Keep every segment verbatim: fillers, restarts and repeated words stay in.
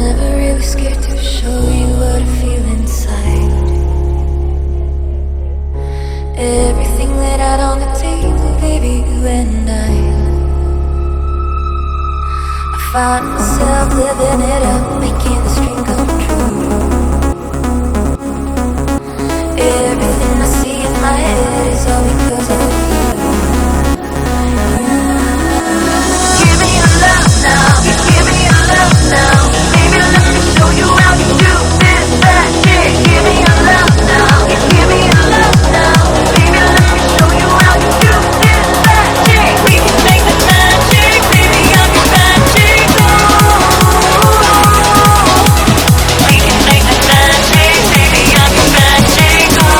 never really scared to show you what I feel inside. Everything laid out on the table, baby, you and I. I find myself living it up, making this dream come true. Everything I see in my head is all because of you. Give me your love now, give me your love now. Baby, let me show you how you do this, that, shit. Give me your love now, give me your love now. Baby, let me show you how you do this, that, shit. We can make the magic, baby, I'm your magic, oh. We can make the magic, baby, I'm your magic, oh.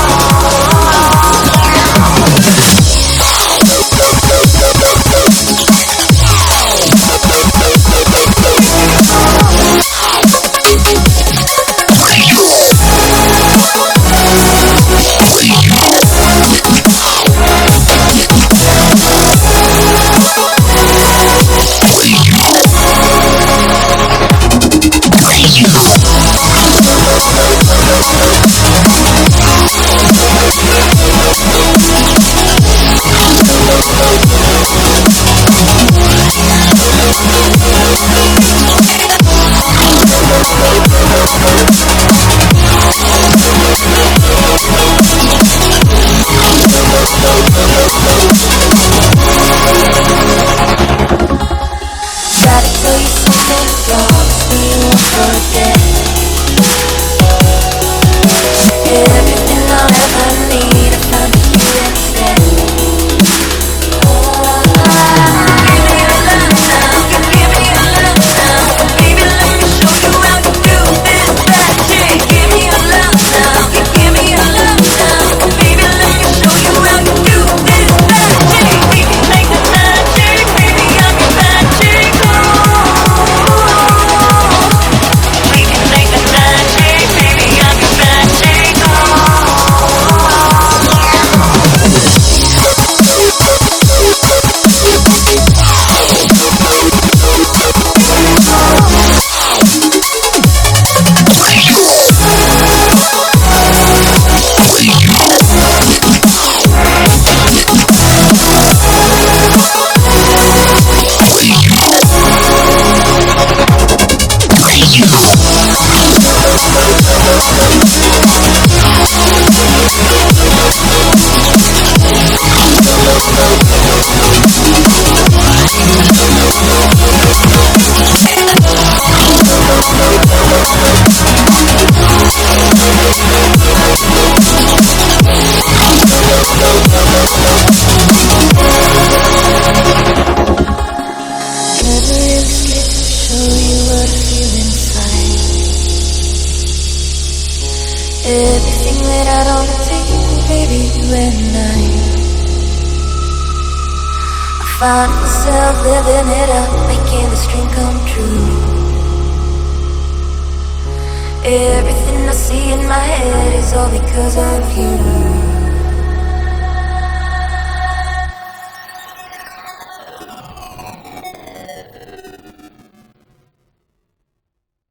Gotta tell you something, promise me you won't forget. Everything I'll ever need, I found in you instead. Give me your love now, give me your love now. Baby, let me show you how to do this, that, shit. Give me your love now, give me your love now. Baby, let me show you how to do this, that, shit. We can make the magic, baby, I'm your magic, oh. We can make the magic, baby, I'm your magic, oh. Never really scared to show you what I feel inside. Everything laid out on the table, baby, you and I. I find myself living it up, making this dream come true. Everything I see in my head is all because of you.